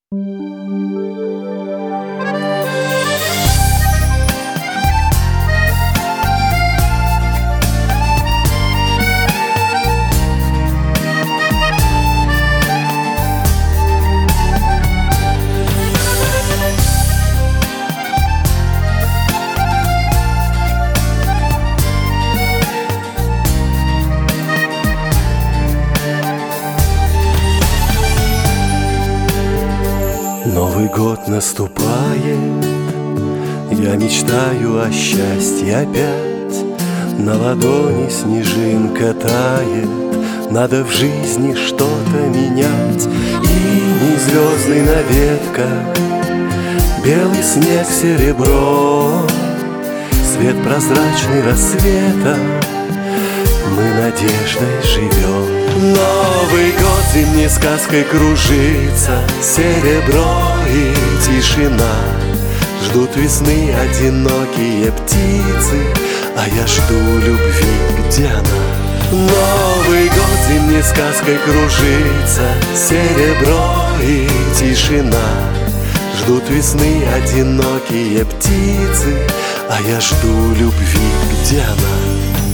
Новый год наступает, я мечтаю о счастье опять. На ладони снежинка тает, надо в жизни что-то менять. И звездный на ветках, белый снег серебро, свет прозрачный рассвета, мы надеждой живем. Новый год зимней сказкой кружится, серебро и тишина. Ждут весны одинокие птицы, а я жду любви, где она? Новый год зимней сказкой кружится, серебро и тишина. Ждут весны одинокие птицы, а я жду любви, где она?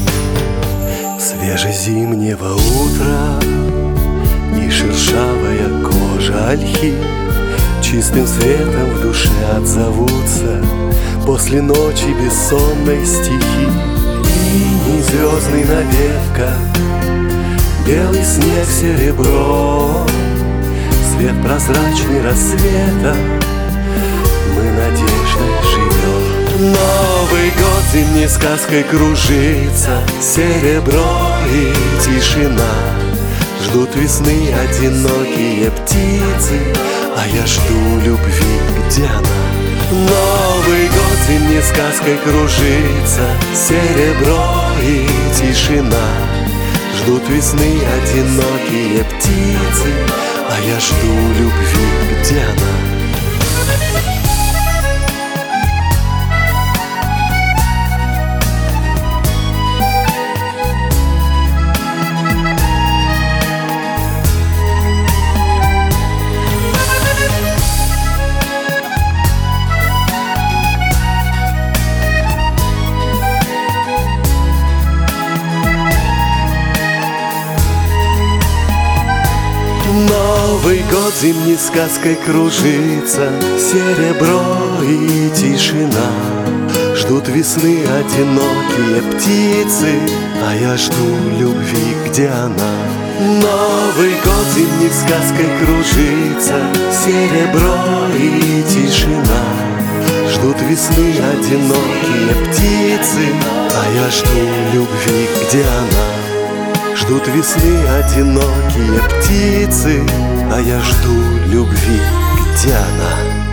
Свежезимнего утра и шершавая кожа ольхи чистым светом в душе отзовутся после ночи бессонной стихи. И звездный на ветках, белый снег серебро, свет прозрачный рассвета, мы надеждой живем. Новый год зимней сказкой кружится, серебро и тишина. Ждут весны одинокие птицы, а я жду любви, где она? Новый год зимней сказкой кружится, серебро и тишина. Ждут весны одинокие птицы, а я жду любви, где она? Новый год зимней сказкой кружится, серебро и тишина. Ждут весны одинокие птицы, а я жду любви, где она? Новый год зимней сказкой кружится, серебро и тишина. Ждут весны одинокие птицы, а я жду любви, где она? Ждут весны одинокие птицы, а я жду любви, где она?